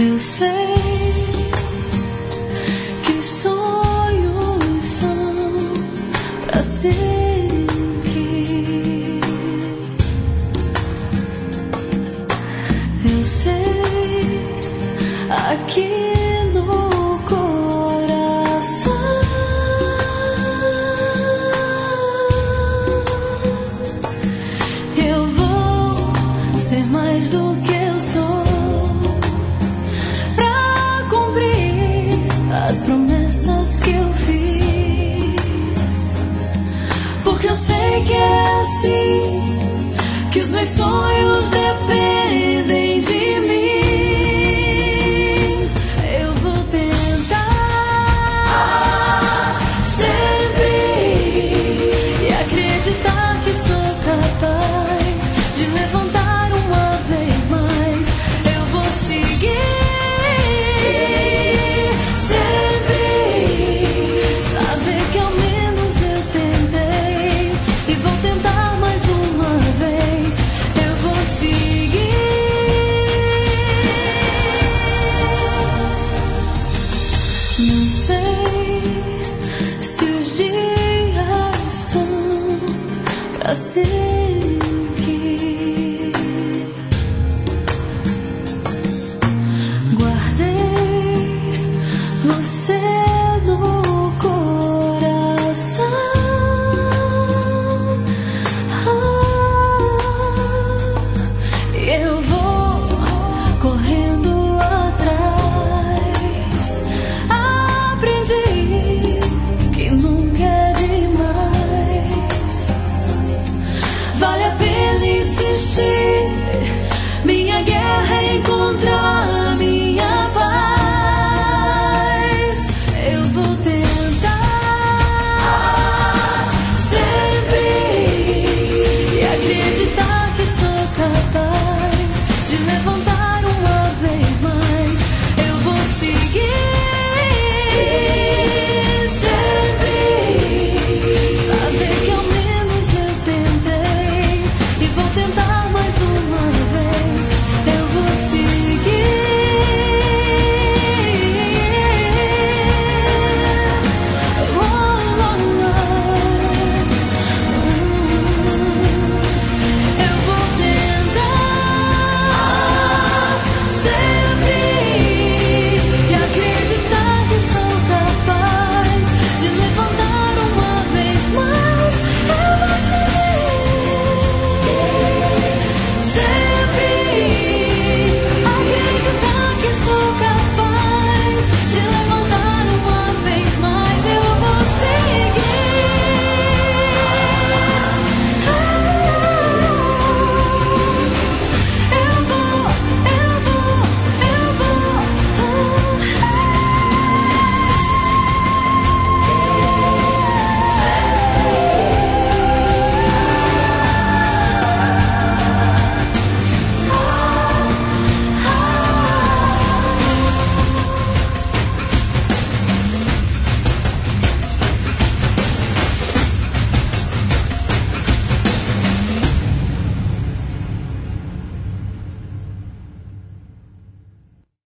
Eu sei que os sonhos são pra sempre. Eu sei aqui no coração. Eu vou ser mais do que eu sou pra cumprir as promessas que eu fiz, porque eu sei que é assim que os meus sonhos dependem de mim. Eu vou tentar sempre e acreditar que sou capaz de levantar uma vez mais. Eu vou seguir sempre, saber que ao menos eu tentei e vou tentar mais uma vez. Eu vou seguir. Não sei se os dias são pra sempre. Guardei você no coração. Eu vou correndo atrás. Aprendi que nunca é demais. Vale a pena insistir. Minha guerra é encontrar